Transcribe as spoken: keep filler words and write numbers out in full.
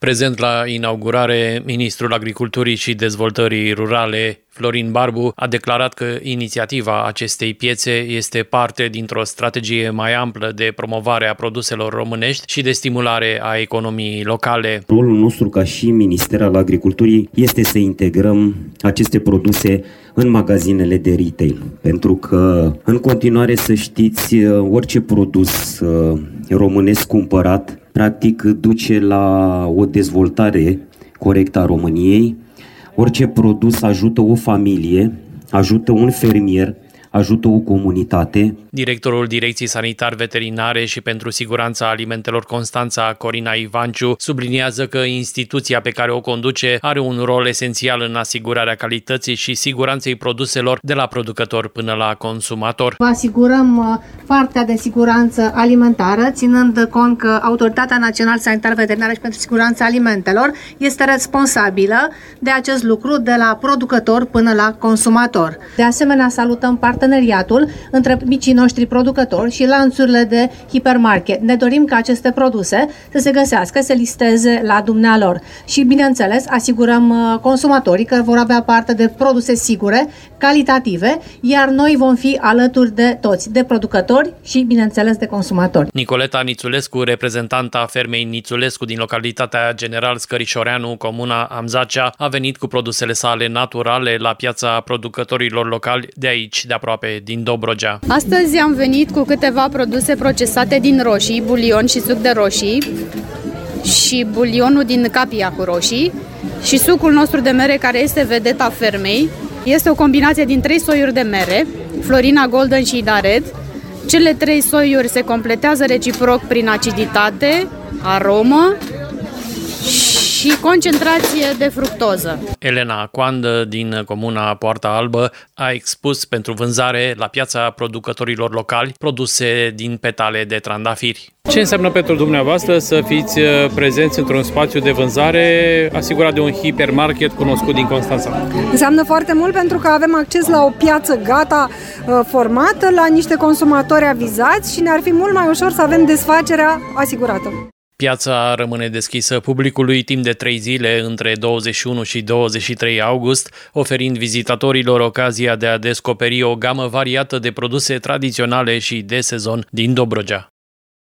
Prezent la inaugurare, ministrul Agriculturii și Dezvoltării Rurale, Florin Barbu, a declarat că inițiativa acestei piețe este parte dintr-o strategie mai amplă de promovare a produselor românești și de stimulare a economiei locale. Rolul nostru ca și Minister al Agriculturii este să integrăm aceste produse în magazinele de retail, pentru că în continuare, să știți, orice produs românesc cumpărat practic duce la o dezvoltare corectă a României. Orice produs ajută o familie, ajută un fermier, ajută o comunitate. Directorul Direcției Sanitar Veterinare și pentru Siguranța Alimentelor Constanța, Corina Ivanciu, subliniază că instituția pe care o conduce are un rol esențial în asigurarea calității și siguranței produselor de la producător până la consumator. Vă asigurăm partea de siguranță alimentară, ținând cont că Autoritatea Națională Sanitar Veterinară și pentru Siguranța Alimentelor este responsabilă de acest lucru de la producător până la consumator. De asemenea, salutăm parteneriatul între micii noștri producători și lanțurile de hipermarket. Ne dorim ca aceste produse să se găsească, să listeze la dumnealor și, bineînțeles, asigurăm consumatorii că vor avea parte de produse sigure, calitative, iar noi vom fi alături de toți, de producători și, bineînțeles, de consumatori. Nicoleta Nițulescu, reprezentanta fermei Nițulescu din localitatea General Scărișoreanu, comuna Amzacea, a venit cu produsele sale naturale la piața producătorilor locali de aici, de aproape, din Dobrogea. Astăzi am venit cu câteva produse procesate din roșii, bulion și suc de roșii și bulionul din capia cu roșii și sucul nostru de mere, care este vedeta fermei. Este o combinație din trei soiuri de mere, Florina Golden și Ida Red. Cele trei soiuri se completează reciproc prin aciditate, aromă și concentrație de fructoză. Elena Coandă din comuna Poarta Albă a expus pentru vânzare la piața producătorilor locali produse din petale de trandafiri. Ce înseamnă pentru dumneavoastră să fiți prezenți într-un spațiu de vânzare asigurat de un hipermarket cunoscut din Constanța? Înseamnă foarte mult pentru că avem acces la o piață gata formată, la niște consumatori avizați și ne-ar fi mult mai ușor să avem desfacerea asigurată. Piața rămâne deschisă publicului timp de trei zile între douăzeci și unu și douăzeci și trei august, oferind vizitatorilor ocazia de a descoperi o gamă variată de produse tradiționale și de sezon din Dobrogea.